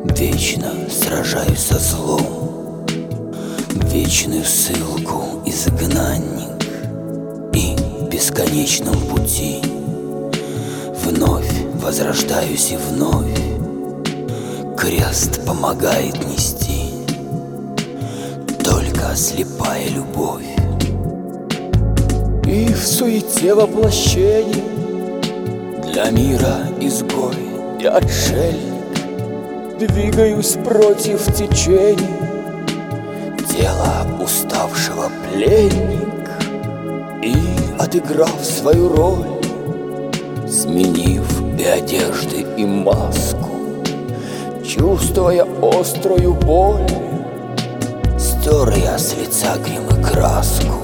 Вечно сражаюсь со злом, вечную ссылку изгнанник, и в бесконечном пути вновь возрождаюсь и вновь крест помогает нести только слепая любовь. И в суете воплощений Для мира изгой и отшельник двигаюсь против течений, тело уставшего пленник, и, отыграв свою роль, сменив и одежды, и маску, чувствуя острую боль, стер я с лица грим и краску.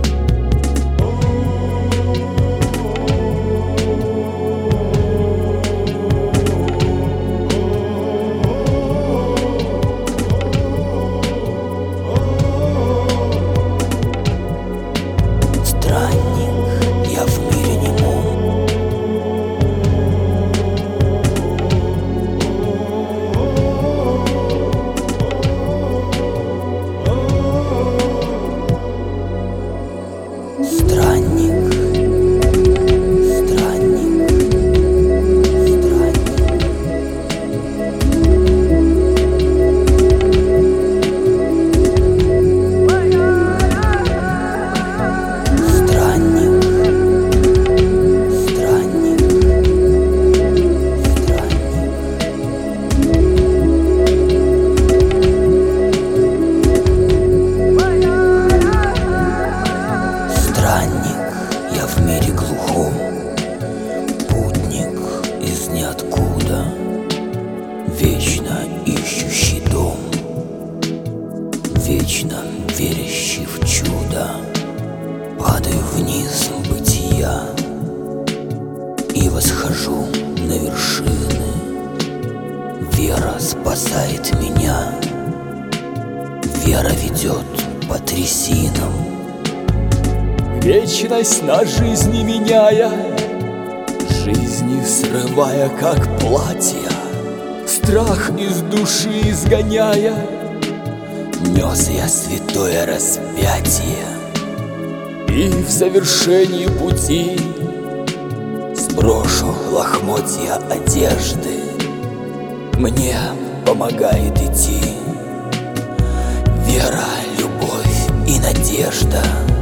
Странник я в мире немом, странник, странник, странник, странник, странник я в мире глухом, путник из ниоткуда, вечно ищущий дом, вечно верящий в чудо. Падаю вниз бытия и восхожу на вершины. Вера спасает меня, вера ведет по трясинам. вечность на жизни меняя, жизни срывая как платья, страх из души изгоняя, Нес я святое распятие, и в завершении пути сброшу лохмотья одежды. Мне помогает идти вера, любовь и надежда.